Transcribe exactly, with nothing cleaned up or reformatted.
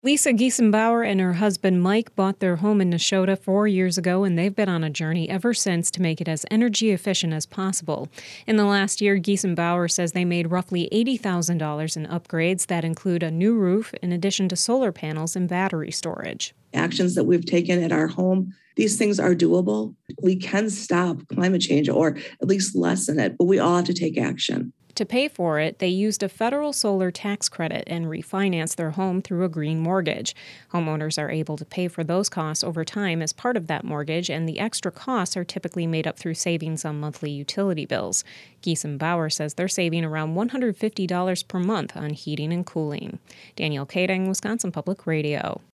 Lisa Giesenbauer and her husband Mike bought their home in Neshota four years ago, and they've been on a journey ever since to make it as energy efficient as possible. In the last year, Giesenbauer says they made roughly eighty thousand dollars in upgrades that include a new roof in addition to solar panels and battery storage. Actions that we've taken at our home, these things are doable. We can stop climate change or at least lessen it, but we all have to take action. To pay for it, they used a federal solar tax credit and refinanced their home through a green mortgage. Homeowners are able to pay for those costs over time as part of that mortgage, and the extra costs are typically made up through savings on monthly utility bills. Giesenbauer says they're saving around one hundred fifty dollars per month on heating and cooling. Danielle Kading, Wisconsin Public Radio.